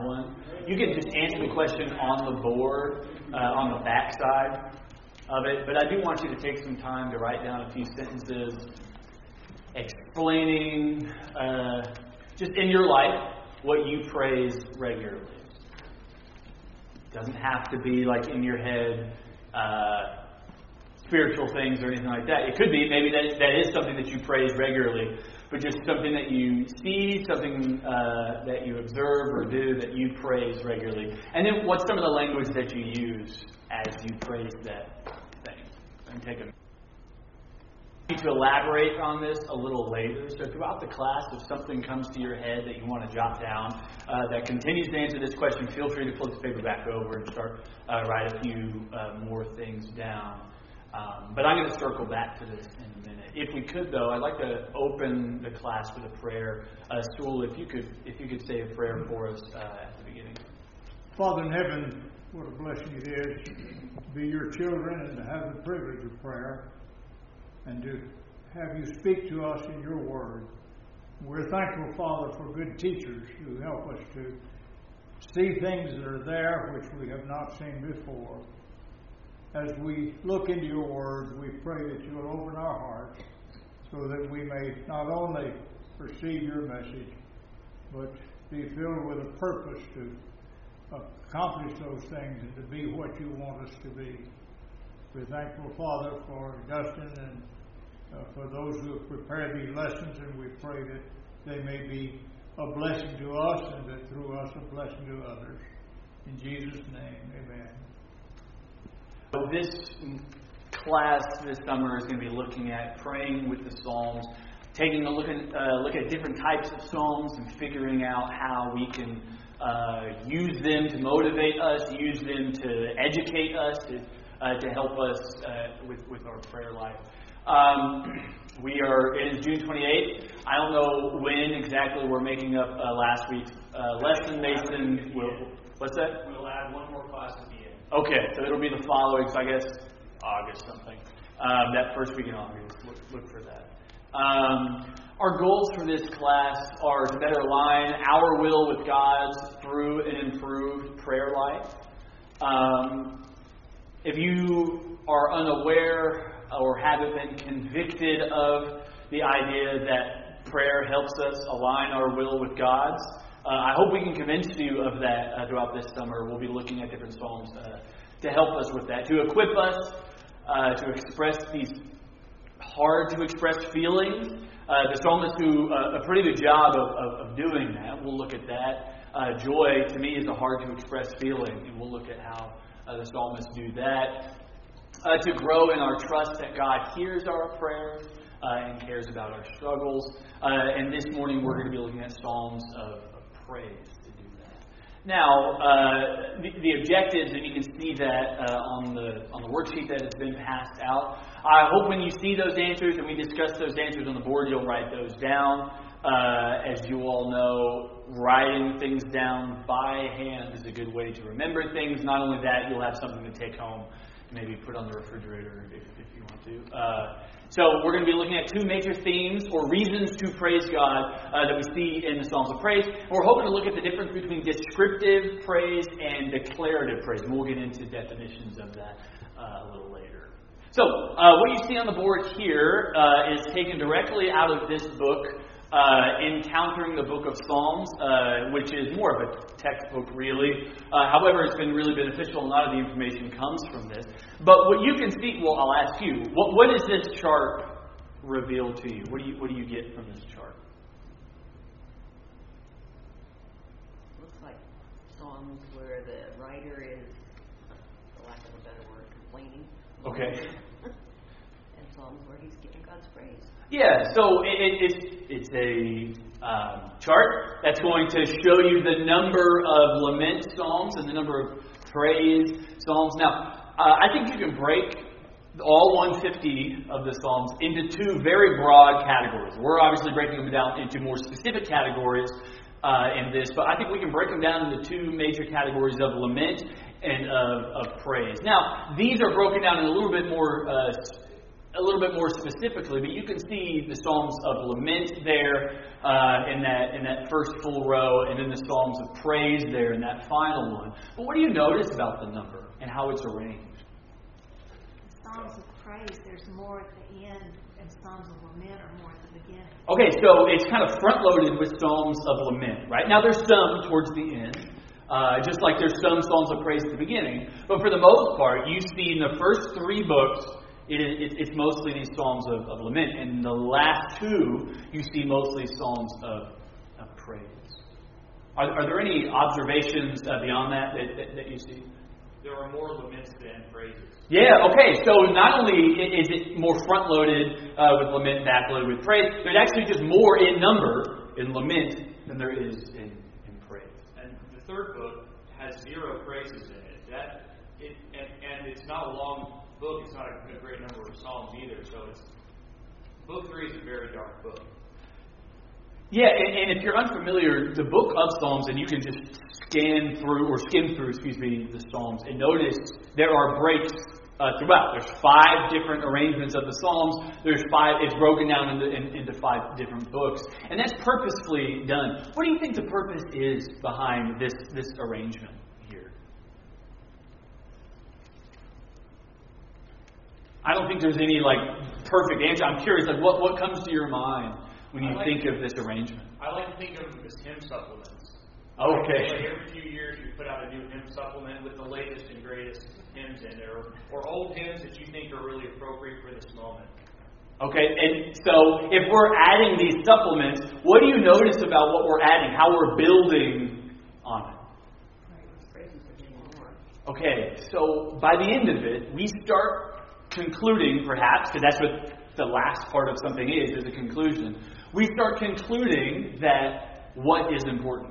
one. You can just answer the question on the board, on the back side of it. But I do want you to take some time to write down a few sentences explaining, just in your life, what you praise regularly. It doesn't have to be like in your head, spiritual things or anything like that. It could be, maybe that is something that you praise regularly, but just something that you see, something that you observe or do that you praise regularly. And then what's some of the language that you use as you praise that thing? And take a minute to elaborate on this a little later. So throughout the class, if something comes to your head that you want to jot down that continues to answer this question, feel free to flip the paper back over and start write a few more things down. But I'm going to circle back to this in a minute. If we could, though, I'd like to open the class with a prayer. Sewell, if you could say a prayer for us at the beginning. Father in heaven, what a blessing it is to be your children and to have the privilege of prayer and to have you speak to us in your word. We're thankful, Father, for good teachers who help us to see things that are there which we have not seen before. As we look into your word, we pray that you will open our hearts so that we may not only receive your message, but be filled with a purpose to accomplish those things and to be what you want us to be. We're thankful, Father, for Dustin and for those who have prepared these lessons, and we pray that they may be a blessing to us and that through us a blessing to others. In Jesus' name, amen. This class this summer is going to be looking at praying with the Psalms, taking a look at different types of Psalms and figuring out how we can use them to motivate us, use them to educate us, to help us with our prayer life. It is June 28th. I don't know when exactly we're making up last week's lesson. Mason will. What's that? We'll add one more class at the end. Okay, so it'll be the following, so I guess August something. That first week in August. Look for that. Our goals for this class are to better align our will with God's through an improved prayer life. If you are unaware or haven't been convicted of the idea that prayer helps us align our will with God's, I hope we can convince you of that throughout this summer. We'll be looking at different Psalms to help us with that, to equip us to express these hard-to-express feelings. The psalmists do a pretty good job of doing that. We'll look at that. Joy, to me, is a hard-to-express feeling, and we'll look at how the psalmists do that. To grow in our trust that God hears our prayers and cares about our struggles. And this morning we're going to be looking at Psalms of praise to do that. Now, the objectives, and you can see that on the worksheet that has been passed out. I hope when you see those answers and we discuss those answers on the board, you'll write those down. As you all know, writing things down by hand is a good way to remember things. Not only that, you'll have something to take home, maybe put on the refrigerator if you want to. So we're going to be looking at two major themes or reasons to praise God that we see in the Psalms of Praise. And we're hoping to look at the difference between descriptive praise and declarative praise. And we'll get into definitions of that a little later. So what you see on the board here is taken directly out of this book, Encountering the Book of Psalms, which is more of a textbook, really. However, it's been really beneficial. A lot of the information comes from this. But what you can see, well, I'll ask you, what does this chart reveal to you? What do you get from this chart? Looks like Psalms where the writer is, for lack of a better word, complaining. Okay. And Psalms where he's giving God's praise. Yeah, so it's a chart that's going to show you the number of lament psalms and the number of praise psalms. Now, I think you can break all 150 of the psalms into two very broad categories. We're obviously breaking them down into more specific categories in this, but I think we can break them down into two major categories of lament and of praise. Now, these are broken down in a little bit more a little bit more specifically, but you can see the Psalms of Lament there in that first full row, and then the Psalms of Praise there in that final one. But what do you notice about the number and how it's arranged? Psalms of praise, there's more at the end, and Psalms of lament are more at the beginning. Okay, so it's kind of front-loaded with Psalms of Lament, right? Now there's some towards the end, just like there's some Psalms of Praise at the beginning. But for the most part, you see in the first 3 books, it's mostly these Psalms of Lament. And the last 2, you see mostly Psalms of Praise. Are there any observations beyond that you see? There are more laments than praises. Yeah, okay. So not only is it more front-loaded with lament, back-loaded with praise, there's actually just more in number in lament than there is in praise. And the third book has 0 praises in it. And it's not a long book. It's not a great number of psalms either. So book 3 is a very dark book. Yeah, and if you're unfamiliar, the book of Psalms, and you can just skim through the Psalms, and notice there are breaks throughout. There's 5 different arrangements of the Psalms. It's broken down into 5 different books, and that's purposefully done. What do you think the purpose is behind this arrangement here? I don't think there's any perfect answer. I'm curious, what comes to your mind when you think of this arrangement? I like to think of them as hymn supplements. Okay. Every few years you put out a new hymn supplement with the latest and greatest hymns in there, or old hymns that you think are really appropriate for this moment. Okay, and so if we're adding these supplements, what do you notice about what we're adding, how we're building on it? Okay, so by the end of it, we start concluding, perhaps, because that's what the last part of something is a conclusion. We start concluding that what is important.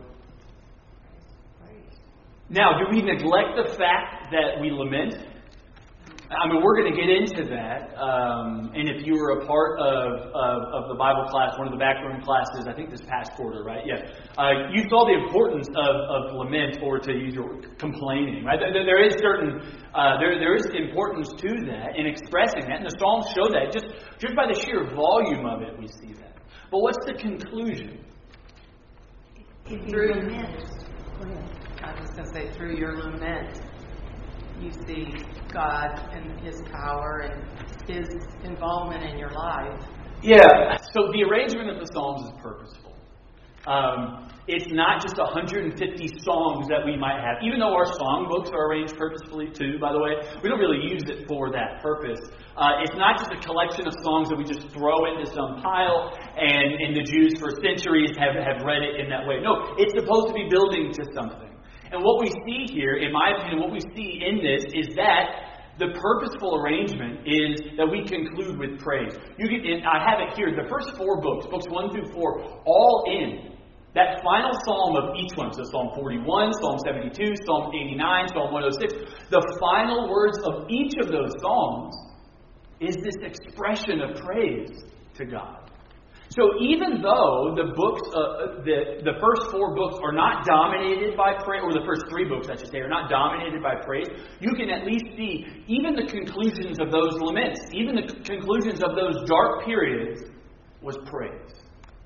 Now, do we neglect the fact that we lament? I mean, we're going to get into that. And if you were a part of the Bible class, one of the backroom classes, I think this past quarter, right? Yeah. You saw the importance of lament, or to use your complaining, right? There is there is importance to that in expressing that. And the Psalms show that. Just by the sheer volume of it, we see that. But what's the conclusion? Through lament. I was going to say, through your lament, you see God and His power and His involvement in your life. Yeah, so the arrangement of the Psalms is purposeful. It's not just 150 songs that we might have. Even though our song books are arranged purposefully too, by the way, we don't really use it for that purpose. It's not just a collection of songs that we just throw into some pile and the Jews for centuries have read it in that way. No, it's supposed to be building to something. And what we see here, in my opinion, what we see in this is that the purposeful arrangement is that we conclude with praise. I have it here. The first 4 books 1 through 4, all end. That final psalm of each one, so Psalm 41, Psalm 72, Psalm 89, Psalm 106, the final words of each of those psalms is this expression of praise to God. So even though the books, the first 4 books are not dominated by praise, or the first 3 books, I should say, are not dominated by praise, you can at least see even the conclusions of those laments, even the conclusions of those dark periods was praise.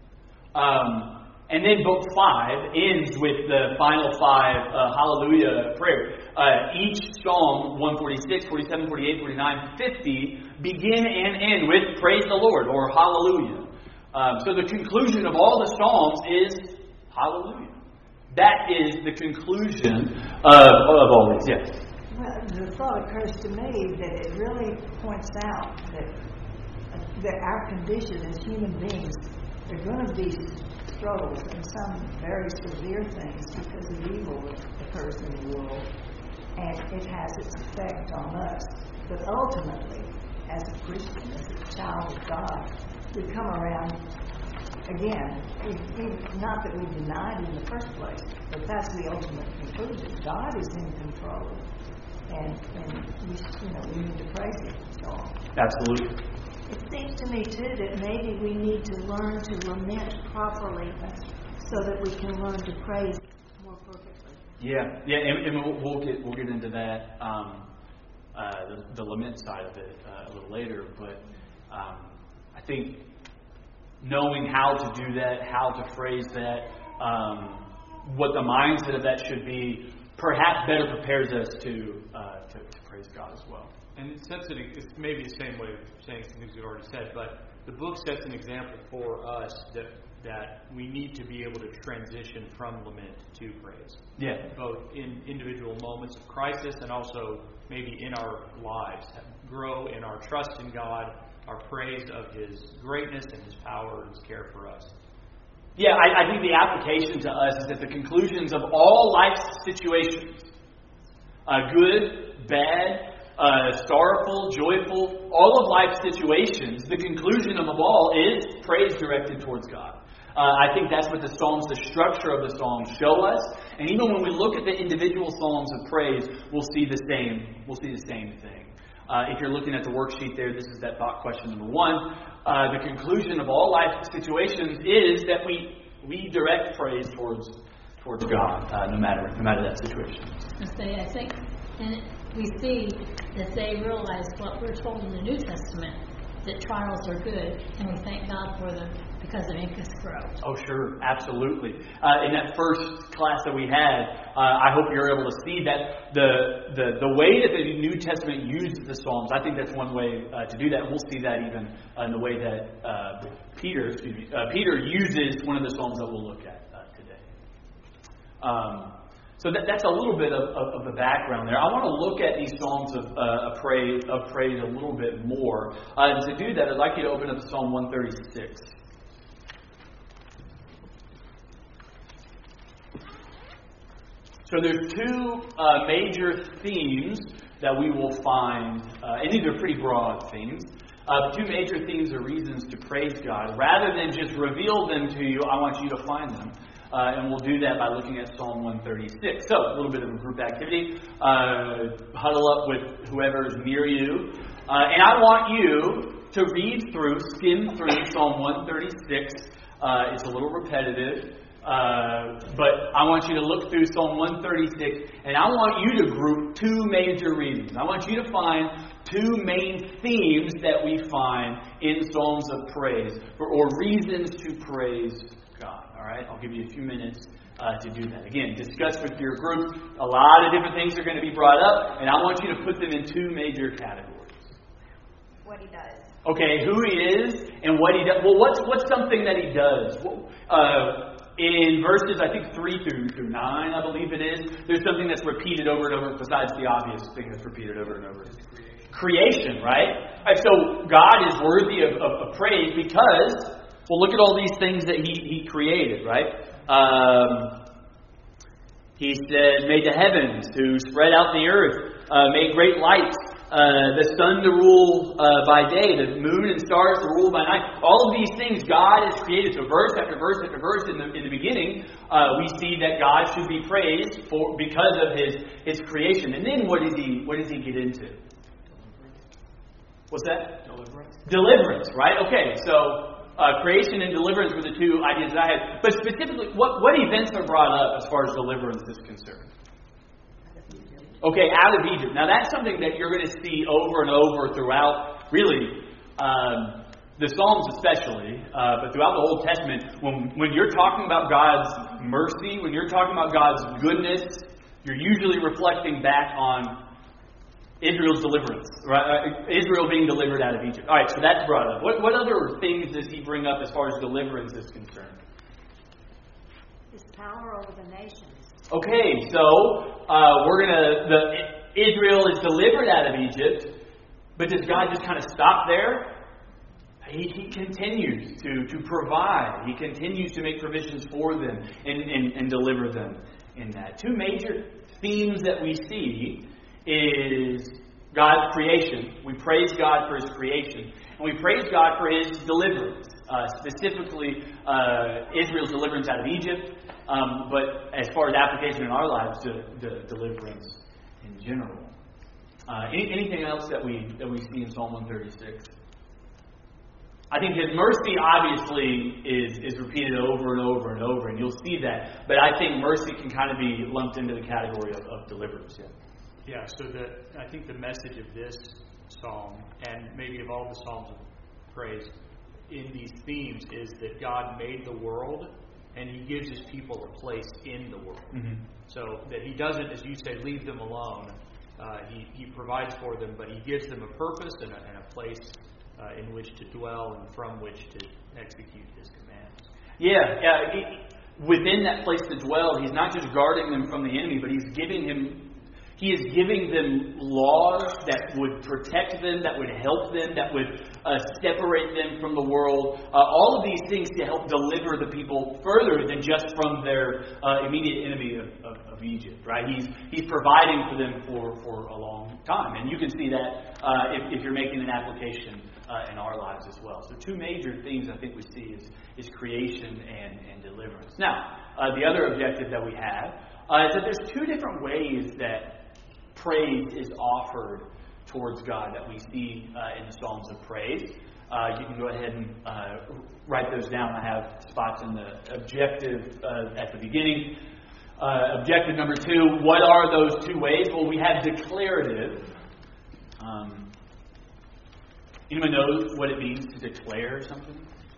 And then book 5 ends with the final 5 hallelujah prayer. Each psalm, 146, 47, 48, 49, 50, begin and end with praise the Lord, or hallelujah. So the conclusion of all the Psalms is hallelujah. That is the conclusion of all these, yes. Well, the thought occurs to me that it really points out that our condition as human beings, there are going to be struggles and some very severe things because of evil that occurs in the world, and it has its effect on us. But ultimately, as a Christian, as a child of God, we come around again. Not that we denied in the first place, but that's the ultimate conclusion. God is in control, and we need to praise Him. So Absolutely. it seems to me too that maybe we need to learn to lament properly, so that we can learn to praise more perfectly. Yeah, and we'll get into that, the lament side of it a little later. But I think knowing how to do that, how to phrase that, what the mindset of that should be, perhaps better prepares us to praise God as well. And it's maybe the same way of saying some things we've already said, but the book sets an example for us that we need to be able to transition from lament to praise. Yeah. Both in individual moments of crisis and also maybe in our lives. Grow in our trust in God, our praise of His greatness and His power and His care for us. Yeah, I think the application to us is that the conclusions of all life's situations, good, bad, sorrowful, joyful, all of life's situations, the conclusion of them all is praise directed towards God. I think that's what the Psalms, the structure of the Psalms show us. And even when we look at the individual Psalms of praise, we'll see the same thing. If you're looking at the worksheet there, this is that thought question number 1. The conclusion of all life situations is that we direct praise towards God, no matter that situation. I think, and we see that they realize what we're told in the New Testament, that trials are good, and we thank God for them because they make us grow. Oh, sure, absolutely. In that first class that we had, I hope you're able to see that the way that the New Testament uses the Psalms. I think that's one way to do that. We'll see that even in the way that Peter uses one of the Psalms that we'll look at today. So that's a little bit of the background there. I want to look at these Psalms of praise a little bit more. And to do that, I'd like you to open up Psalm 136. So there's 2 major themes that we will find, and these are pretty broad themes. 2 major themes or reasons to praise God. Rather than just reveal them to you, I want you to find them. And we'll do that by looking at Psalm 136. So, a little bit of a group activity. Huddle up with whoever's near you. And I want you to skim through Psalm 136. It's a little repetitive. But I want you to look through Psalm 136. And I want you to group 2 major reasons. I want you to find 2 main themes that we find in Psalms of praise. Or reasons to praise God. All right, I'll give you a few minutes to do that. Again, discuss with your group. A lot of different things are going to be brought up, and I want you to put them in 2 major categories. What He does. Okay, who He is and what He does. Well, what's something that He does? In verses, I think 3 through 9, I believe it is, there's something that's repeated over and over besides the obvious thing that's repeated over and over. Creation, right? All right, so God is worthy of praise because, well, look at all these things that He created, right? He said, made the heavens, who spread out the earth, made great lights, the sun to rule by day, the moon and stars to rule by night. All of these things God has created. So verse after verse after verse in the beginning, we see that God should be praised because of His creation. And then what does He get into? What's that? Deliverance, right? Okay, so creation and deliverance were the 2 ideas that I had. But specifically, what events are brought up as far as deliverance is concerned? Okay, out of Egypt. Now that's something that you're going to see over and over throughout, really, the Psalms especially, but throughout the Old Testament. When you're talking about God's mercy, when you're talking about God's goodness, you're usually reflecting back on Israel's deliverance, right? Israel being delivered out of Egypt. All right, so that's brought up. What other things does he bring up as far as deliverance is concerned? His power over the nations. Okay, so Israel is delivered out of Egypt, but does God just kind of stop there? He continues to provide. He continues to make provisions for them and deliver them in that. 2 major themes that we see is God's creation. We praise God for His creation. And we praise God for His deliverance. Specifically, Israel's deliverance out of Egypt. But as far as application in our lives, the deliverance in general. Anything else that we see in Psalm 136? I think His mercy obviously is repeated over and over and over, and you'll see that. But I think mercy can kind of be lumped into the category of deliverance. Yeah. Yeah, so I think the message of this psalm, and maybe of all the psalms of praise in these themes is that God made the world and He gives His people a place in the world. Mm-hmm. So that He doesn't, as you say, leave them alone. He provides for them, but He gives them a purpose and a place in which to dwell and from which to execute His commands. Yeah. Within that place to dwell, He's not just guarding them from the enemy, but He is giving them laws that would protect them, that would help them, that would separate them from the world. All of these things to help deliver the people further than just from their immediate enemy of Egypt. Right? He's providing for them for a long time, and you can see that if you're making an application in our lives as well. So two major themes I think we see is creation and deliverance. Now, the other objective that we have is that there's two different ways that praise is offered towards God that we see in the Psalms of Praise. You can go ahead and write those down. I have spots in the objective at the beginning. Objective number 2, what are those two ways? Well, we have declarative. Anyone knows what it means to declare something?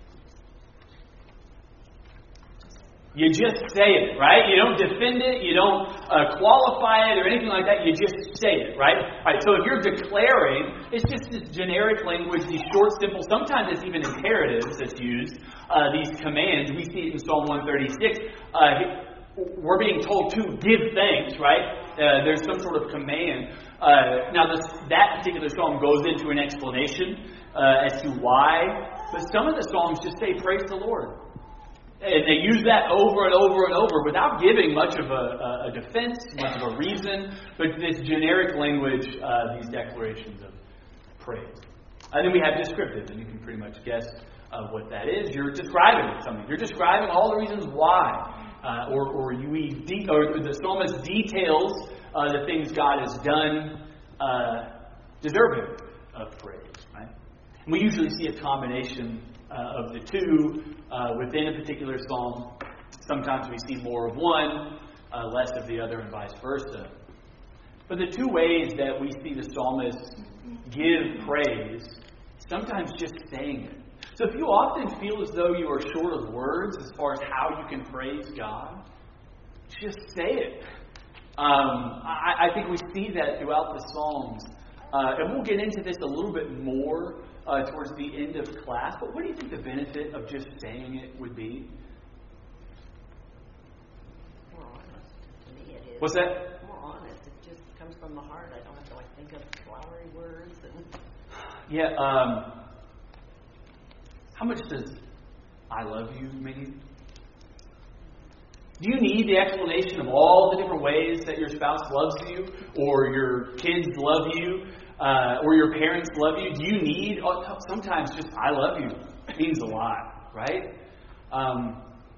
You just say it, right? You don't defend it, you don't qualify it or anything like that. You just say it, right? All right. So if you're declaring, it's just this generic language, these short, simple. Sometimes it's even imperatives that's used. These commands, we see it in Psalm 136. We're being told to give thanks, right? There's some sort of command. Now, that particular psalm goes into an explanation as to why, but some of the psalms just say, "Praise the Lord." And they use that over and over and over without giving much of a defense, much of a reason, but this generic language, these declarations of praise. And then we have descriptive, and you can pretty much guess what that is. You're describing something. You're describing all the reasons why. Or the psalmist details the things God has done deserving of praise. Right? And we usually see a combination of the two within a particular psalm. Sometimes we see more of one, less of the other, and vice versa. But the two ways that we see the psalmist give praise, sometimes just saying it. So if you often feel as though you are short of words as far as how you can praise God, just say it. I think we see that throughout the Psalms. And we'll get into this a little bit more towards the end of class. But what do you think the benefit of just saying it would be? More honest. To me it is. What's that? More honest. It just comes from the heart. I don't have to think of flowery words. Yeah. How much does "I love you" mean? Do you need the explanation of all the different ways that your spouse loves you, or your kids love you, or your parents love you? Do you need, sometimes just "I love you" means a lot, right? And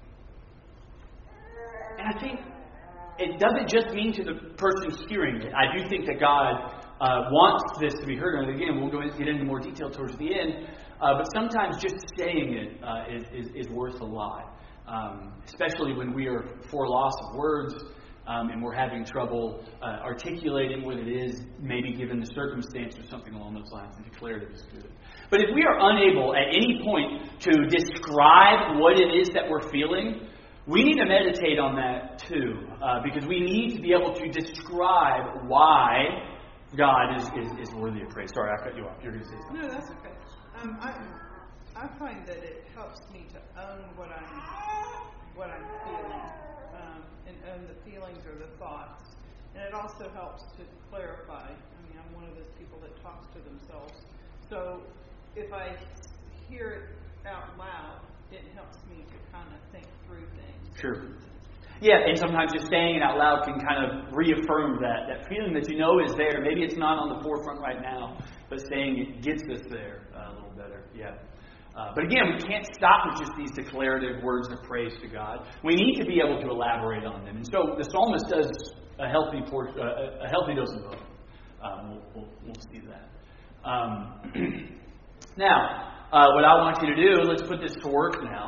I think it doesn't just mean to the person hearing it. I do think that God wants this to be heard. And again, we'll get into more detail towards the end. But sometimes just saying it is worth a lot. Especially when we are for loss of words and we're having trouble articulating what it is, maybe given the circumstance or something along those lines. And declarative is good. But if we are unable at any point to describe what it is that we're feeling, we need to meditate on that too. Because we need to be able to describe why God is worthy of praise. Sorry, I cut you off. You're going to say something. No, that's okay. I find that it helps me to own what I'm feeling, and own the feelings or the thoughts. And it also helps to clarify. I mean, I'm one of those people that talks to themselves. So if I hear it out loud, it helps me to kind of think through things. Sure. Yeah, and sometimes just saying it out loud can kind of reaffirm that feeling that you know is there. Maybe it's not on the forefront right now, but saying it gets us there a little better. Yeah. But again, we can't stop with just these declarative words of praise to God. We need to be able to elaborate on them. And so the psalmist does a healthy dose of both. We'll see that. Now, what I want you to do, let's put this to work now.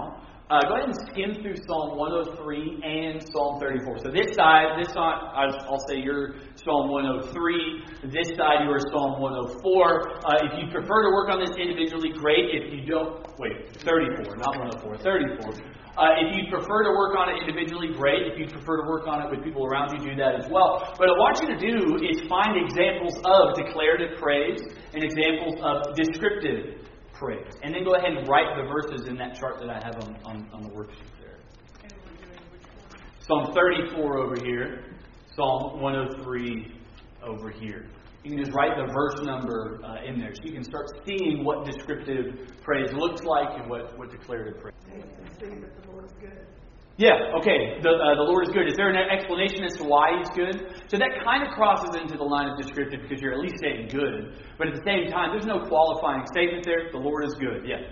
Go ahead and skim through Psalm 103 and Psalm 34. So this side, I'll say you're Psalm 103. This side, you are Psalm 104. If you prefer to work on this individually, great. If you don't, 34, not 104, 34. If you prefer to work on it individually, great. If you prefer to work on it with people around you, do that as well. What I want you to do is find examples of declarative praise and examples of descriptive praise. And then go ahead and write the verses in that chart that I have on the worksheet there. And we're doing which one? Psalm 34 over here. Psalm 103 over here. You can just write the verse number in there so you can start seeing what descriptive praise looks like and what declarative praise. See that the Lord is good. Yeah, okay. The Lord is good. Is there an explanation as to why He's good? So that kind of crosses into the line of descriptive because you're at least saying good. But at the same time, there's no qualifying statement there. The Lord is good. Yeah.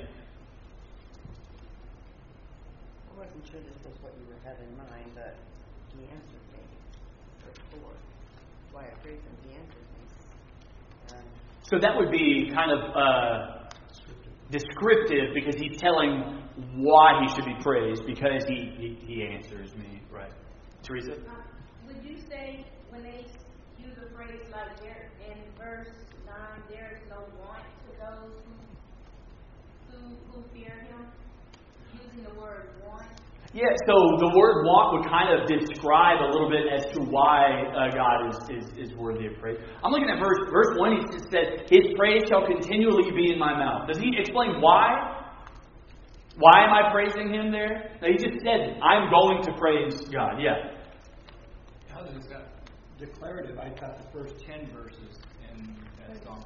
I wasn't sure this was what you were having in mind, but He answered me. Verse 4. Why I praise Him, He answered me. So that would be kind of descriptive because He's telling why He should be praised because He answers me. Right. Teresa? Would you say when they use a phrase like there in verse 9, there is no want to those who fear Him? Using the word want? Yeah, so the word want would kind of describe a little bit as to why God is worthy of praise. I'm looking at verse 1. He just says, His praise shall continually be in my mouth. Does He explain why? Why am I praising Him there? No, He just said, I'm going to praise God. Yeah. How does that declarative? I got the first 10 verses in that song.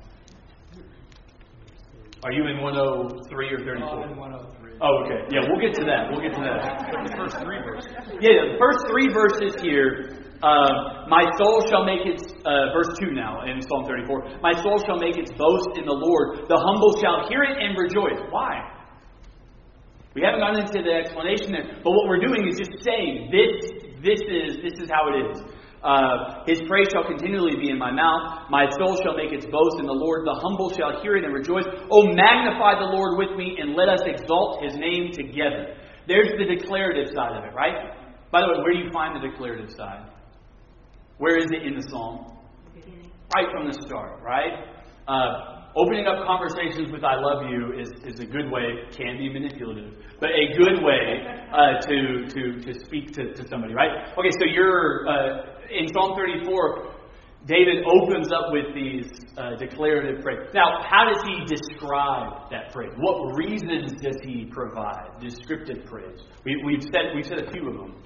Are you in 103 or 34? I'm in 103. Oh, okay. Yeah, we'll get to that. The first 3 verses. Yeah, the first 3 verses here. My soul shall make its, verse 2 now in Psalm 34. My soul shall make its boast in the Lord. The humble shall hear it and rejoice. Why? We haven't gotten into the explanation there, but what we're doing is just saying this is how it is. His praise shall continually be in my mouth. My soul shall make its boast in the Lord. The humble shall hear it and rejoice. Oh, magnify the Lord with me, and let us exalt His name together. There's the declarative side of it, right? By the way, where do you find the declarative side? Where is it in the psalm? Right from the start, right? Opening up conversations with I love you is a good way, can be manipulative, but a good way to speak to somebody, right? Okay, so you're in Psalm 34, David opens up with these declarative praise. Now, how does he describe that praise? What reasons does he provide? Descriptive praise. We've said a few of them.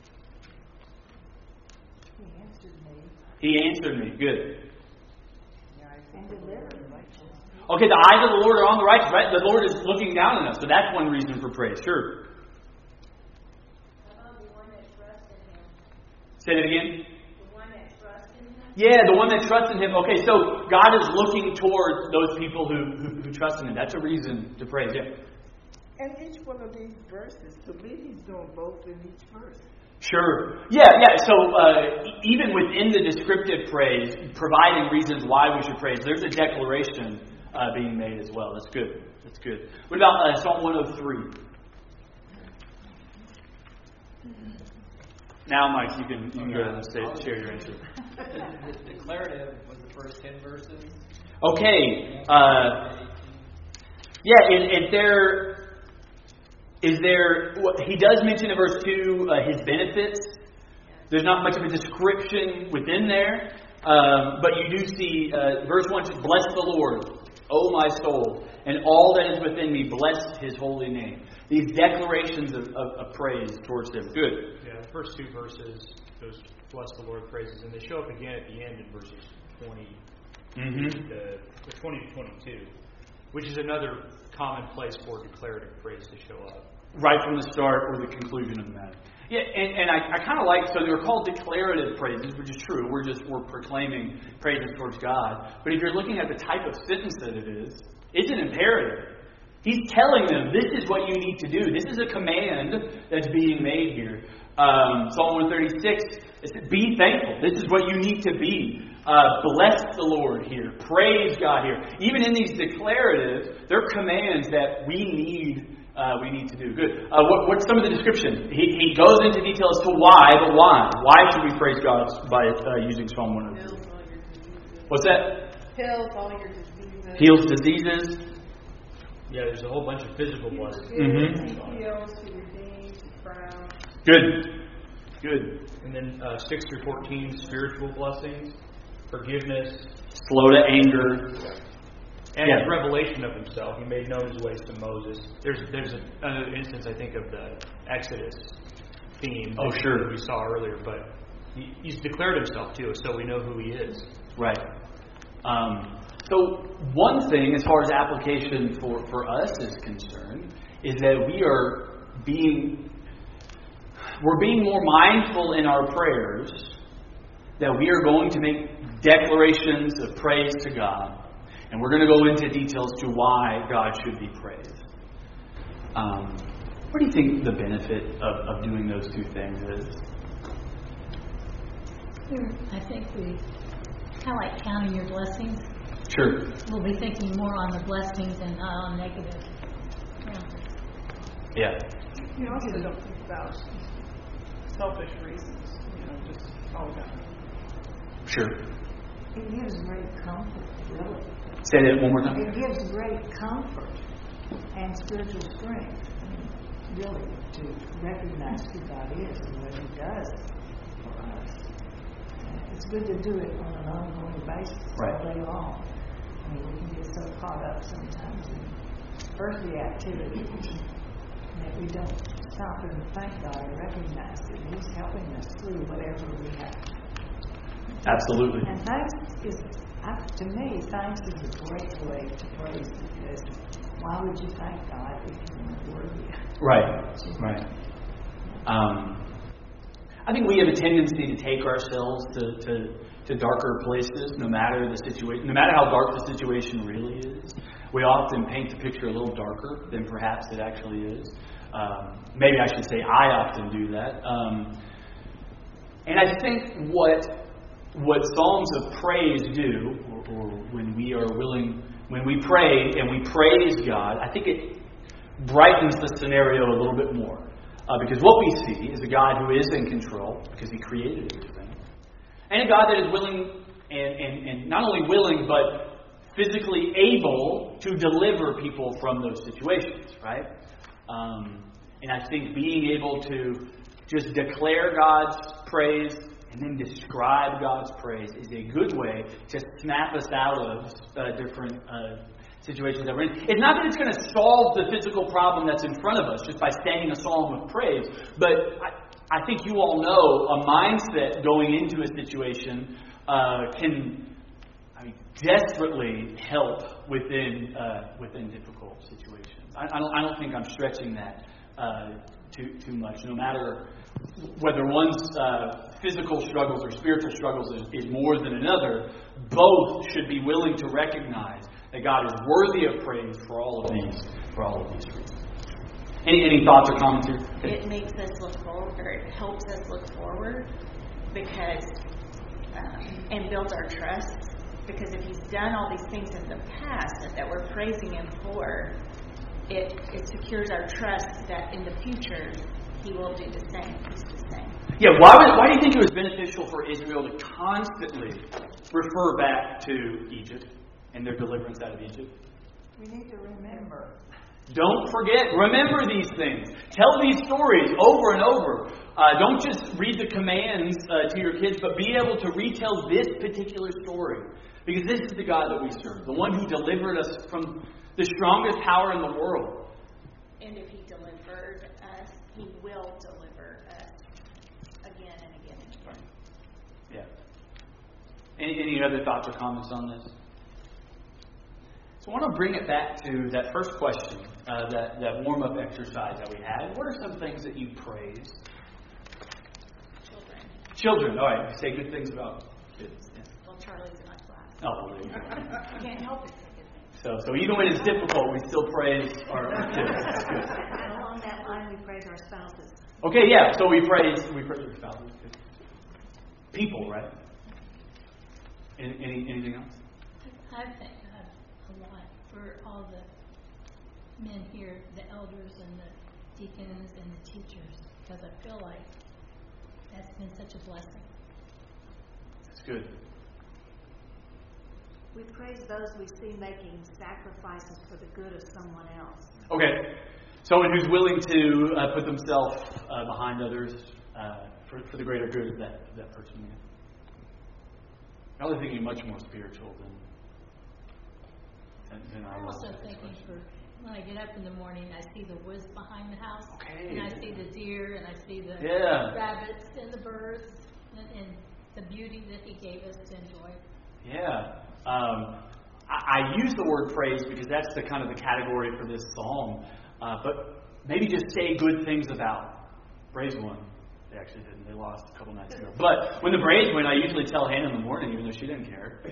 He answered me. Good. And delivered. Okay, the eyes of the Lord are on the righteous, right? The Lord is looking down on us, so that's one reason for praise. Sure. How about the one that trusts in Him? Say that again. The one that trusts in Him? Yeah, the one that trusts in Him. Okay, so God is looking toward those people who trust in Him. That's a reason to praise. Yeah. And each one of these verses, to me, He's doing both in each verse. Sure. Yeah. So even within the descriptive praise, providing reasons why we should praise, there's a declaration being made as well. That's good. That's good. What about Psalm 103? Now, Mike, you can go ahead and share your answer. The declarative was the first 10 verses. Okay. Yeah, he does mention in verse 2 his benefits. There's not much of a description within there. But you do see verse 1 says, bless the Lord, O my soul, and all that is within me, bless His holy name. These declarations of praise towards Him. Good. Yeah, the first 2 verses, those bless the Lord praises, and they show up again at the end in verses 20 to 22, which is another common place for declarative praise to show up. Right from the start or the conclusion of the matter. Yeah, and I kind of like, so they're called declarative praises, which is true. We're proclaiming praises towards God. But if you're looking at the type of sentence that it is, it's an imperative. He's telling them, this is what you need to do. This is a command that's being made here. Psalm 136, it says, be thankful. This is what you need to be. Bless the Lord here. Praise God here. Even in these declaratives, they're commands that we need we need to do. Good. What's some of the description? He goes into detail as to why, but why? Why should we praise God by using Psalm 102? What's that? Heals all your diseases. Heals diseases. Yeah, there's a whole bunch of physical blessings. He heals, he redeems, he crowns. Good. And then 6 through 14, spiritual blessings, forgiveness, slow to anger, and his revelation of himself. He made known his ways to Moses. There's another instance, I think, of the Exodus theme that we saw earlier, but he's declared himself too, so we know who he is. Right. So one thing, as far as application for us is concerned, is that we're being more mindful in our prayers, that we are going to make declarations of praise to God, and we're going to go into details to why God should be praised. What do you think the benefit of doing those two things is? I think we kind of like counting your blessings. Sure. We'll be thinking more on the blessings and not on negative. Yeah. You also don't think about selfish reasons, just all about it. Sure. It gives great comfort, really. Say that one more time. It gives great comfort and spiritual strength, really, to recognize who God is and what He does for us. It's good to do it on an ongoing basis all day long. I mean, we can get so caught up sometimes in earthly activity that we don't stop and thank God and recognize that He's helping us through whatever we have. Absolutely. And to me, thanks is a great way to praise, because why would you thank God if you weren't worthy? Right. I think we have a tendency to take ourselves to darker places, no matter the situation, no matter how dark the situation really is. We often paint the picture a little darker than perhaps it actually is. Maybe I should say I often do that. And I think what Psalms of praise do, or when we are willing, when we pray and we praise God, I think it brightens the scenario a little bit more. Because what we see is a God who is in control, because He created everything. And a God that is willing, and not only willing, but physically able to deliver people from those situations, right? And I think being able to just declare God's praise and then describe God's praise is a good way to snap us out of different situations that we're in. It's not that it's going to solve the physical problem that's in front of us just by saying a psalm of praise, but I think you all know a mindset going into a situation can desperately help within difficult situations. I don't think I'm stretching that too much. No matter whether one's physical struggles or spiritual struggles is more than another, both should be willing to recognize that God is worthy of praise for all of these reasons. Any thoughts or comments here? It makes us look forward, or it helps us look forward, because and builds our trust. Because if He's done all these things in the past that we're praising Him for, it secures our trust that in the future He will do the same. He's the same. Yeah, why do you think it was beneficial for Israel to constantly refer back to Egypt and their deliverance out of Egypt? We need to remember. Don't forget. Remember these things. Tell these stories over and over. Don't just read the commands to your kids, but be able to retell this particular story. Because this is the God that we serve. The one who delivered us from the strongest power in the world. And if He delivered us, He will deliver us again and again and again. Yeah. Any other thoughts or comments on this? So I want to bring it back to that first question, that warm-up exercise that we had. What are some things that you praise? Children. All right. Say good things about kids. Yeah. Well, Charlie's in my class. Oh, well, there you go. Can't help it. So even when it's difficult, we still praise our kids. Along that line, we praise our spouses. Okay, yeah. So we praise our spouses. People, right? Anything else? I think a lot for all men here, the elders and the deacons and the teachers, because I feel like that's been such a blessing. That's good. We praise those we see making sacrifices for the good of someone else. Okay. Someone who's willing to put themselves behind others for the greater good of that person. Yeah. Probably thinking much more spiritual than I I'm was. also thinking when I get up in the morning, I see the woods behind the house, Okay. and I see the deer, and I see the Yeah. rabbits and the birds, and the beauty that He gave us to enjoy. Yeah. I use the word praise because that's the kind of the category for this psalm. But maybe just say good things about. Braves won. They actually didn't. They lost a couple nights ago. But when the Braves win, I usually tell Hannah in the morning, even though she didn't care.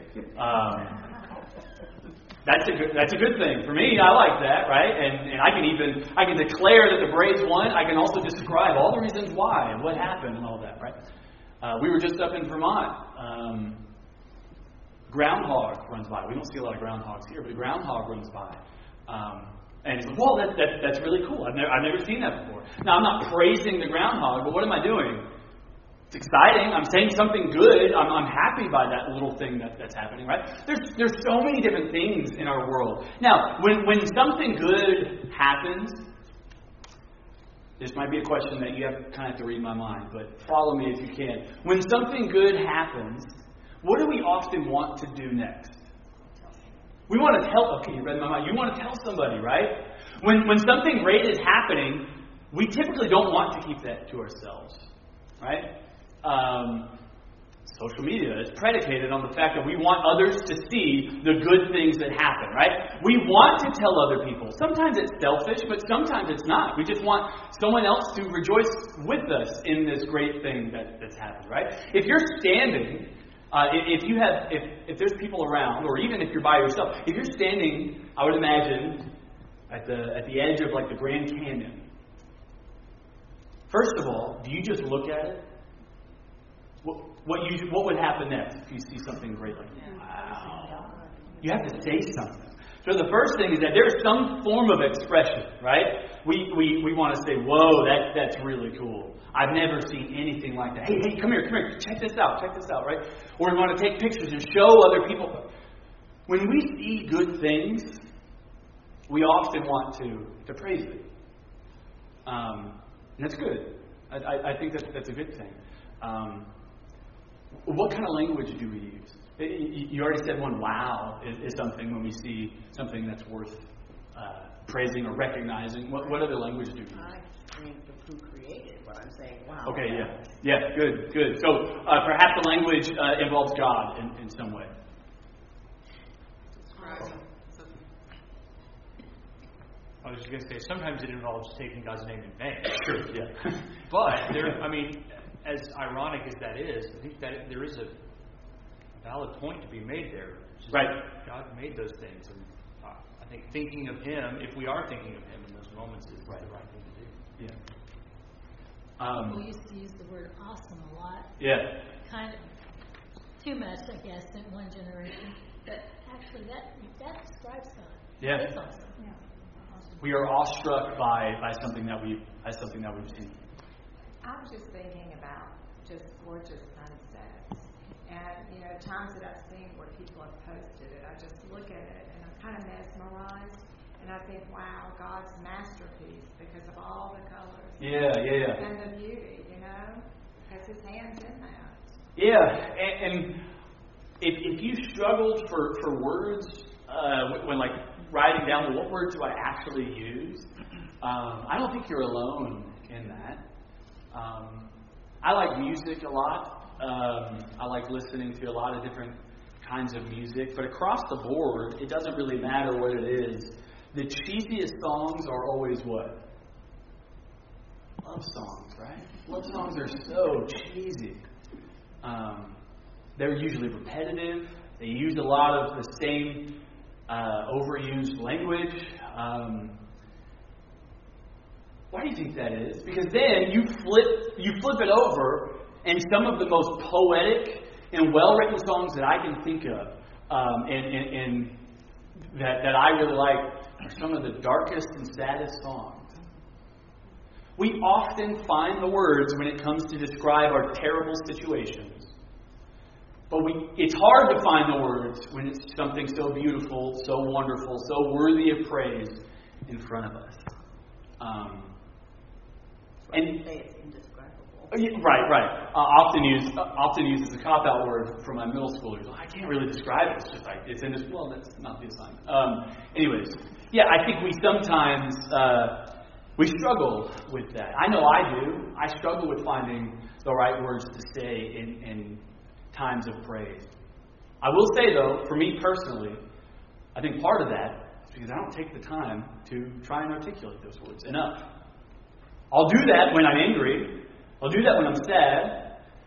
That's a good thing for me. I like that, right? And I can declare that the Braves won. I can also describe all the reasons why and what happened and all that, right? We were just up in Vermont. Groundhog runs by. We don't see a lot of groundhogs here, but a groundhog runs by. And he's like, "Whoa, that's really cool. I've never seen that before." Now, I'm not praising the groundhog, but what am I doing? It's exciting. I'm saying something good. I'm happy by that little thing that's happening, right? There's so many different things in our world. Now, when something good happens, this might be a question that you kind of have to read my mind, but follow me if you can. When something good happens, what do we often want to do next? We want to tell. Okay, you read my mind. You want to tell somebody, right? When something great is happening, we typically don't want to keep that to ourselves, right? Social media is predicated on the fact that we want others to see the good things that happen, right? We want to tell other people. Sometimes it's selfish, but sometimes it's not. We just want someone else to rejoice with us in this great thing that's happened, right? If you're standing, if there's people around, or even if you're by yourself, if you're standing, I would imagine at the edge of like the Grand Canyon. First of all, do you just look at it? What would happen next if you see something great like that? Wow. You have to say something. So the first thing is that there's some form of expression, right? We want to say, "Whoa, that's really cool. I've never seen anything like that. Hey, come here, check this out, right?" Or we want to take pictures and show other people. When we see good things, we often want to praise it. And that's good. I think that's a good thing. What kind of language do we use? You already said one. Wow is something when we see something that's worth praising or recognizing. What other language do we use? I think of who created what I'm saying. Wow. Okay, yeah, good. So perhaps the language involves God in some way. I was just going to say, sometimes it involves taking God's name in vain. Sure, yeah. But as ironic as that is, I think that there is a valid point to be made there. Right. God made those things, and I think thinking of Him, if we are thinking of Him in those moments, is the right thing to do. Yeah. People used to use the word awesome a lot. Yeah. Kind of too much, I guess, in one generation. But actually, that describes God. Yeah. It's awesome. Yeah. We are awestruck by something that we've seen. I was just thinking about just gorgeous sunsets. And, times that I've seen where people have posted it, I just look at it and I'm kind of mesmerized. And I think, wow, God's masterpiece because of all the colors. Yeah. And the beauty, because His hand's in that. Yeah, and if you struggled for words when like writing down what words do I actually use, I don't think you're alone in that. I like music a lot. I like listening to a lot of different kinds of music, but across the board, it doesn't really matter what it is. The cheesiest songs are always what? Love songs, right? Love songs are so cheesy. They're usually repetitive. They use a lot of the same overused language. Why do you think that is? Because then you flip it over, and some of the most poetic and well-written songs that I can think of, and that I really like, are some of the darkest and saddest songs. We often find the words when it comes to describe our terrible situations. But it's hard to find the words when it's something so beautiful, so wonderful, so worthy of praise in front of us. And say it's indescribable. Right. Often used as a cop-out word for my middle schoolers. I can't really describe it. It's just like it's indescribable. Well, that's not the assignment. Anyways, yeah, I think we sometimes we struggle with that. I know I do. I struggle with finding the right words to say in times of praise. I will say, though, for me personally, I think part of that is because I don't take the time to try and articulate those words enough. I'll do that when I'm angry. I'll do that when I'm sad.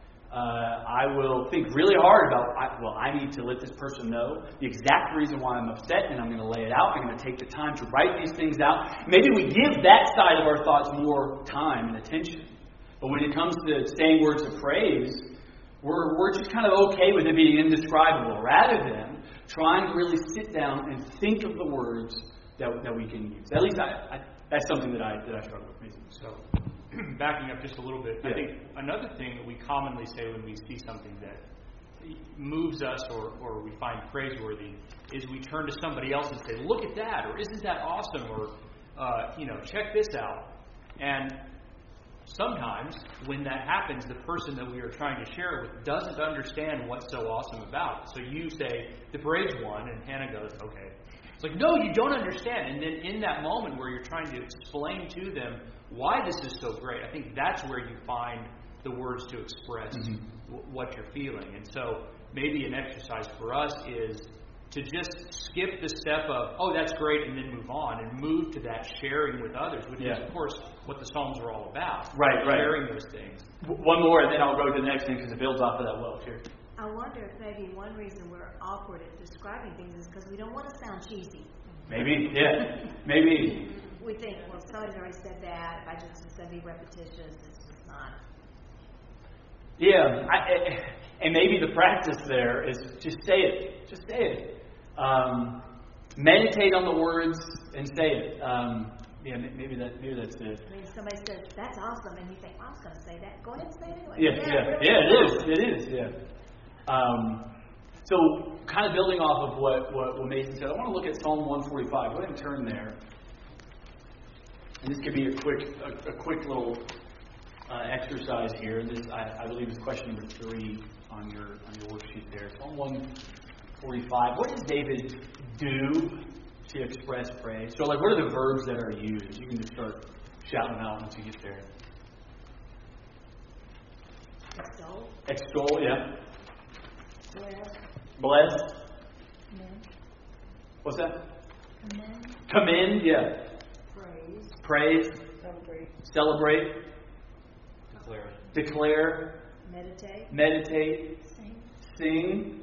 I will think really hard about, I need to let this person know the exact reason why I'm upset, and I'm going to lay it out. I'm going to take the time to write these things out. Maybe we give that side of our thoughts more time and attention. But when it comes to saying words of praise, we're just kind of okay with it being indescribable, rather than trying to really sit down and think of the words that we can use. At least that's something that I struggle with. So, backing up just a little bit, I think another thing that we commonly say when we see something that moves us or we find praiseworthy is we turn to somebody else and say, look at that, or isn't that awesome, or check this out. And sometimes when that happens, the person that we are trying to share it with doesn't understand what's so awesome about it. So you say, the praise one, and Hannah goes, okay. It's like, no, you don't understand. And then in that moment where you're trying to explain to them why this is so great, I think that's where you find the words to express what you're feeling. And so maybe an exercise for us is to just skip the step of, oh, that's great, and then move on, and move to that sharing with others, which is, of course, what the Psalms are all about. Right. Sharing those things. One more, and then I'll go to the next thing, because it builds off of that well. Here. I wonder if maybe one reason we're awkward at describing things is because we don't want to sound cheesy. Maybe, yeah. Maybe. We think, well, somebody's already said that. If I just, it's going to be repetitious. It's just not. Yeah. And maybe the practice there is just say it. Just say it. Meditate on the words and say it. Maybe that's it. I mean, somebody says, that's awesome, and you think, well, I was going to say that. Go ahead and say it anyway. Yeah, it is. So, kind of building off of what Mason said, I want to look at Psalm 145. Go ahead and turn there. And this could be a quick little exercise here. This, I believe, is question number 3 on your worksheet there. Psalm 145. What does David do to express praise? So, what are the verbs that are used? You can just start shouting them out once you get there. Extol. Extol, yeah. Bless. Commend. What's that? Commend. Commend, yeah. Praise. Celebrate. Declare. Meditate. Sing.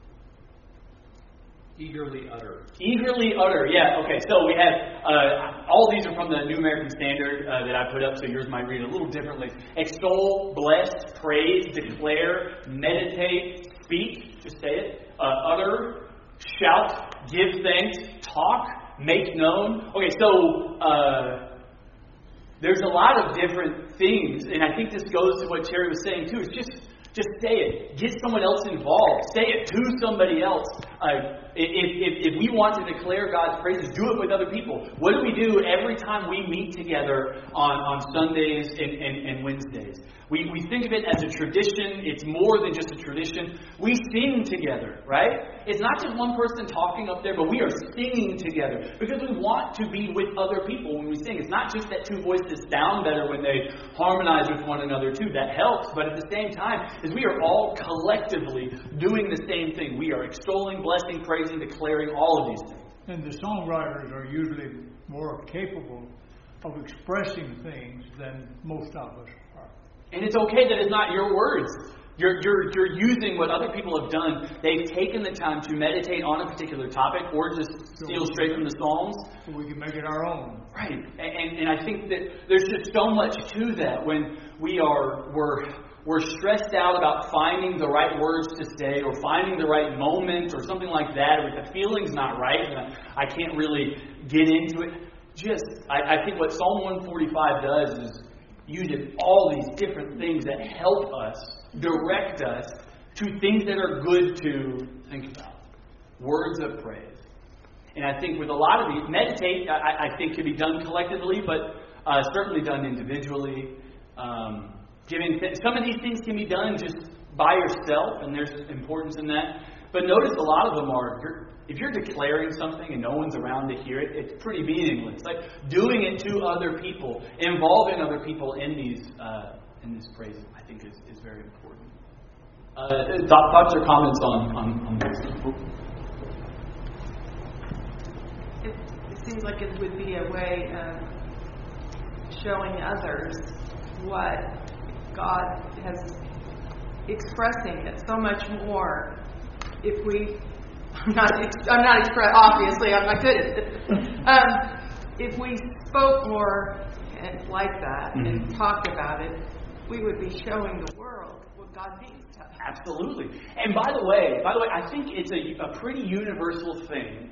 Eagerly utter. Eagerly utter, yeah. Okay, so we have, all these are from the New American Standard that I put up, so yours might read a little differently. Extol, bless, praise, declare, meditate, speak, just say it, utter, shout, give thanks, talk, make known. Okay, so there's a lot of different things, and I think this goes to what Terry was saying too. It's just say it. Get someone else involved. Say it to somebody else. If we want to declare God's praises, do it with other people. What do we do every time we meet together on Sundays and Wednesdays? We think of it as a tradition. It's more than just a tradition. We sing together, right? It's not just one person talking up there, but we are singing together because we want to be with other people when we sing. It's not just that two voices sound better when they harmonize with one another too. That helps, but at the same time, is we are all collectively doing the same thing. We are extolling, blessing, praising, declaring all of these things. And the songwriters are usually more capable of expressing things than most of us are. And it's okay that it's not your words. You're using what other people have done. They've taken the time to meditate on a particular topic or just steal straight from the Psalms. So we can make it our own. Right. And I think that there's just so much to that when we're we're stressed out about finding the right words to say or finding the right moment or something like that, or if the feeling's not right and I can't really get into it. I think what Psalm 145 does is uses all these different things that help us, direct us to things that are good to think about. Words of praise. And I think with a lot of these, meditate, I think can be done collectively, but certainly done individually. Some of these things can be done just by yourself, and there's importance in that. But notice a lot of them are, if you're declaring something and no one's around to hear it, it's pretty meaningless. Like doing it to other people, involving other people in this praise, I think is very important. Thoughts or comments on this? It seems like it would be a way of showing others what God has expressing it so much more. If we, I'm not obviously I'm not good at it. If we spoke more like that and talked about it, we would be showing the world what God means to us. Absolutely. And by the way, I think it's a pretty universal thing.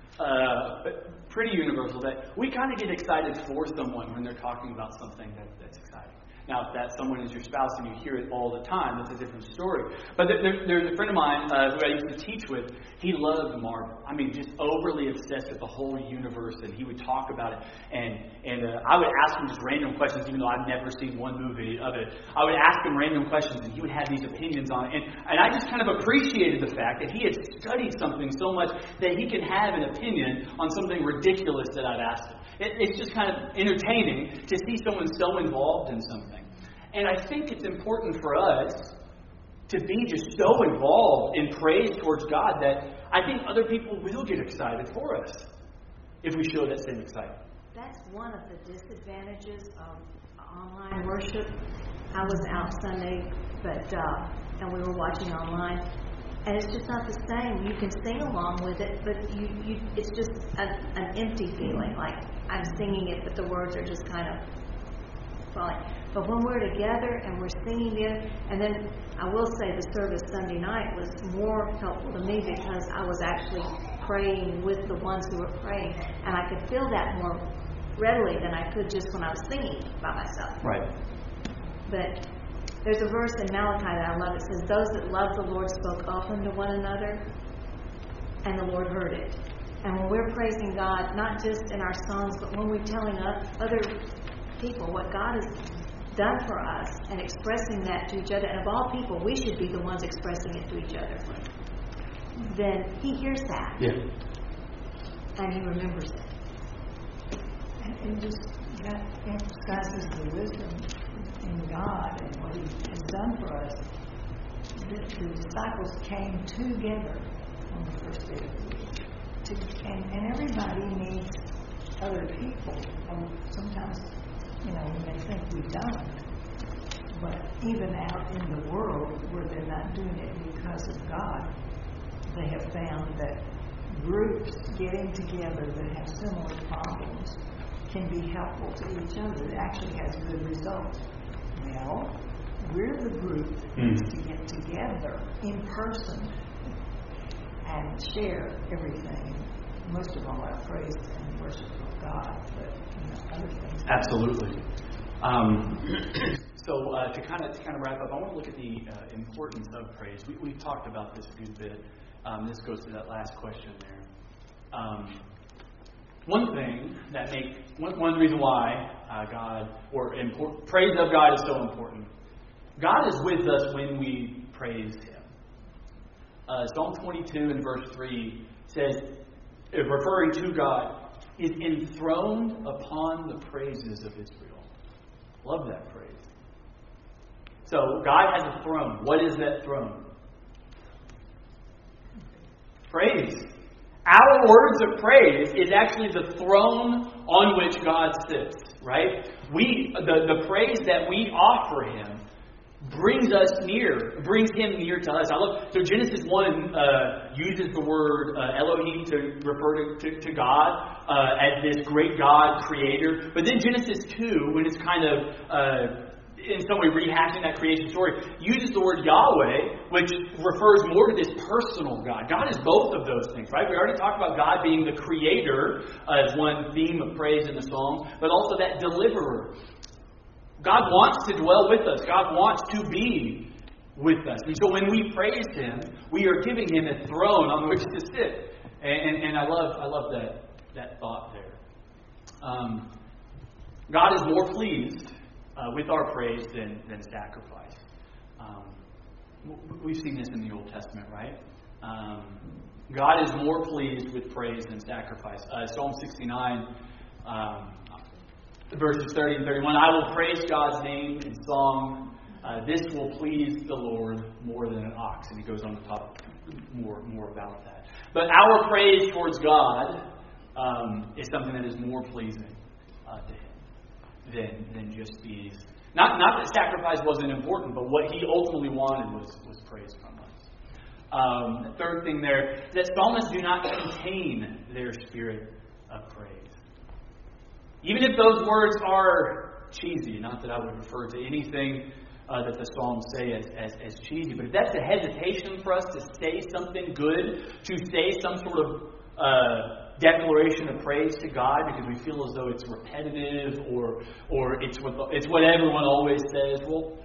Pretty universal that we kind of get excited for someone when they're talking about something that's exciting. Now, if that someone is your spouse and you hear it all the time, that's a different story. But there's a friend of mine who I used to teach with. He loved Marvel. I mean, just overly obsessed with the whole universe, and he would talk about it. And I would ask him just random questions, even though I've never seen one movie of it. I would ask him random questions, and he would have these opinions on it. And I just kind of appreciated the fact that he had studied something so much that he can have an opinion on something ridiculous that I've asked him. It's just kind of entertaining to see someone so involved in something. And I think it's important for us to be just so involved in praise towards God that I think other people will get excited for us if we show that same excitement. That's one of the disadvantages of online worship. I was out Sunday, and we were watching online, and it's just not the same. You can sing along with it, but it's just an empty feeling, like I'm singing it, but the words are just kind of falling. But when we're together and we're singing together, and then I will say the service Sunday night was more helpful to me because I was actually praying with the ones who were praying, and I could feel that more readily than I could just when I was singing by myself. Right. But there's a verse in Malachi that I love. It says, "Those that love the Lord spoke often to one another, and the Lord heard it." And when we're praising God, not just in our songs, but when we're telling other people what God has done for us and expressing that to each other, and of all people, we should be the ones expressing it to each other, then He hears that. Yeah. And He remembers it. And just that emphasizes the wisdom in God and what He has done for us. The disciples came together on the first day of the week. And everybody needs other people. And sometimes, we may think we don't. But even out in the world where they're not doing it because of God, they have found that groups getting together that have similar problems can be helpful to each other. It actually has good results. Well, we're the group that needs to get together in person and share everything. Most of all, our praise and worship of God, but other things. Absolutely. So to kind of wrap up, I want to look at the importance of praise. We've talked about this a good bit. This goes to that last question there. One thing that one reason why praise of God is so important. God is with us when we praise Him. Psalm 22 and verse 3 says, referring to God, is enthroned upon the praises of Israel. Love that phrase. So God has a throne. What is that throne? Praise. Our words of praise is actually the throne on which God sits, right? The praise that we offer Him brings Him near to us. So Genesis 1 uses the word Elohim to refer to God as this great God creator. But then Genesis 2, when it's kind of in some way rehashing that creation story, uses the word Yahweh, which refers more to this personal God. God is both of those things, right? We already talked about God being the creator as one theme of praise in the Psalms, but also that deliverer. God wants to dwell with us. God wants to be with us. And so when we praise Him, we are giving Him a throne on which to sit. And I love that thought there. God is more pleased with our praise than sacrifice. We've seen this in the Old Testament, right? God is more pleased with praise than sacrifice. Psalm 69, verses 30 and 31. I will praise God's name in song. This will please the Lord more than an ox. And he goes on to talk more about that. But our praise towards God is something that is more pleasing to Him than just these. Not that sacrifice wasn't important, but what He ultimately wanted was praise from us. The third thing there, that psalmists do not contain their spirit of praise. Even if those words are cheesy, not that I would refer to anything that the Psalms say as cheesy, but if that's a hesitation for us to say something good, to say some sort of declaration of praise to God because we feel as though it's repetitive or it's what everyone always says, well,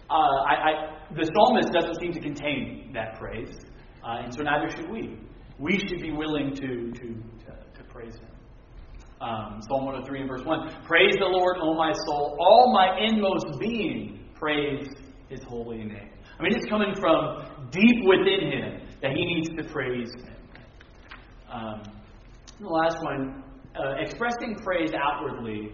the psalmist doesn't seem to contain that praise, and so neither should we. We should be willing to praise Him. Psalm 103 and verse 1, praise the Lord, O my soul, all my inmost being, praise His holy name. I mean, it's coming from deep within Him that he needs to praise Him. The last one, expressing praise outwardly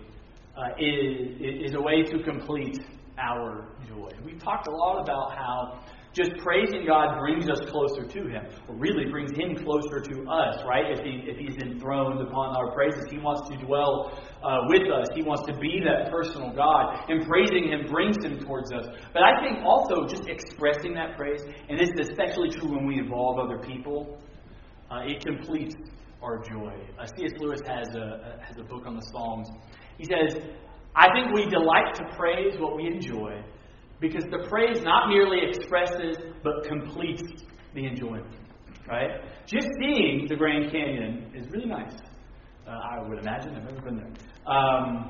is a way to complete our joy. We've talked a lot about how just praising God brings us closer to Him, or really brings Him closer to us, right? If He's enthroned upon our praises, He wants to dwell with us. He wants to be that personal God, and praising Him brings Him towards us. But I think also just expressing that praise, and this is especially true when we involve other people, it completes our joy. C.S. Lewis has a book on the Psalms. He says, I think we delight to praise what we enjoy, because the praise not merely expresses, but completes the enjoyment. Right? Just seeing the Grand Canyon is really nice. I would imagine. I've never been there.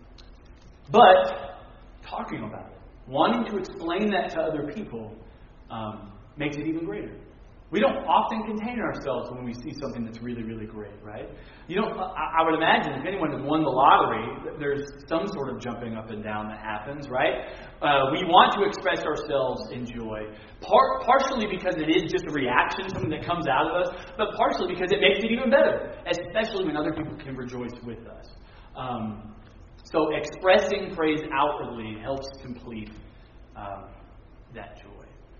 But talking about it, wanting to explain that to other people, makes it even greater. We don't often contain ourselves when we see something that's really, really great, right? I would imagine if anyone has won the lottery, there's some sort of jumping up and down that happens, right? We want to express ourselves in joy, partially because it is just a reaction, something that comes out of us, but partially because it makes it even better, especially when other people can rejoice with us. So expressing praise outwardly helps complete that joy.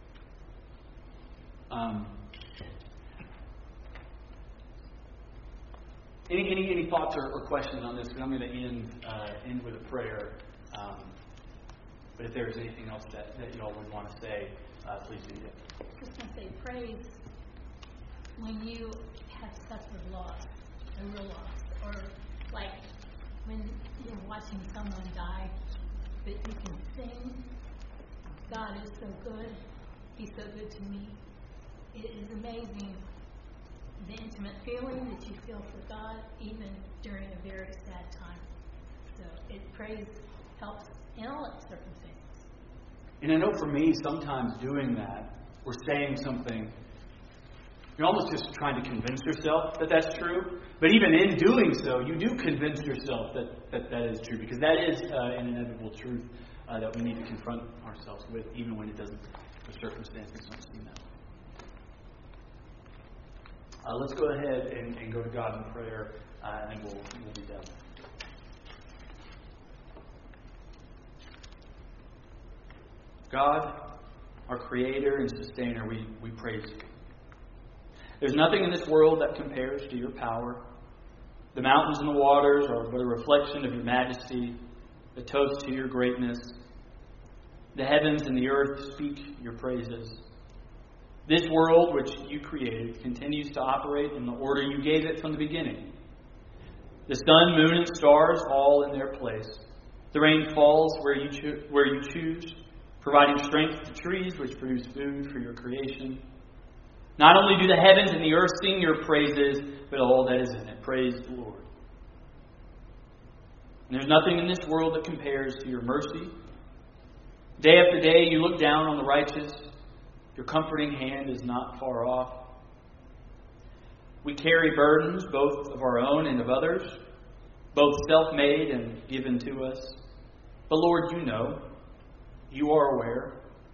Any thoughts or questions on this? I'm going to end with a prayer. But if there's anything else that y'all would want to say, please do that. I was going to say, praise when you have suffered loss, a real loss, or like when you're watching someone die, but you can sing, God is so good, He's so good to me. It is amazing the intimate feeling that you feel for God, even during a very sad time. So praise helps in all circumstances. And I know for me, sometimes doing that, or saying something, you're almost just trying to convince yourself that that's true. But even in doing so, you do convince yourself that is true, because that is an inevitable truth that we need to confront ourselves with, even when it doesn't, the circumstances don't seem that way. Let's go ahead and go to God in prayer, and then we'll be done. God, our Creator and Sustainer, we praise You. There's nothing in this world that compares to Your power. The mountains and the waters are but a reflection of Your majesty, a toast to Your greatness. The heavens and the earth speak Your praises. This world, which You created, continues to operate in the order You gave it from the beginning. The sun, moon, and stars all in their place. The rain falls where you choose, providing strength to trees which produce food for your creation. Not only do the heavens and the earth sing your praises, but all that is in it. Praise the Lord. And there's nothing in this world that compares to your mercy. Day after day you look down on the righteous. Your comforting hand is not far off. We carry burdens, both of our own and of others, both self-made and given to us. But Lord, you know. You are aware.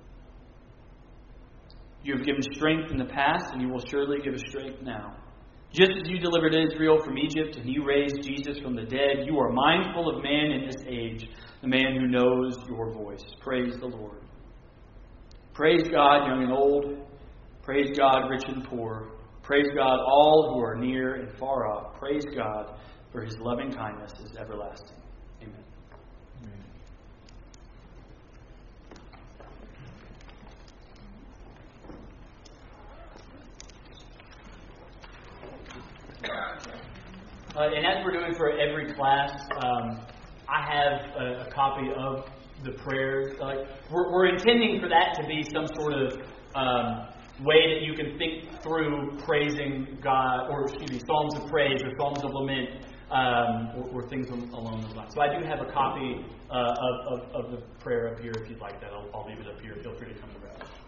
You have given strength in the past, and you will surely give us strength now. Just as you delivered Israel from Egypt and you raised Jesus from the dead, you are mindful of man in this age, the man who knows your voice. Praise the Lord. Praise God, young and old. Praise God, rich and poor. Praise God, all who are near and far off. Praise God, for his loving kindness is everlasting. Amen. And as we're doing for every class, I have a copy of the prayers. We're intending for that to be some sort of way that you can think through praising God, or psalms of praise or psalms of lament, or things along those lines. So I do have a copy of the prayer up here if you'd like that. I'll leave it up here. Feel free to come and grab it.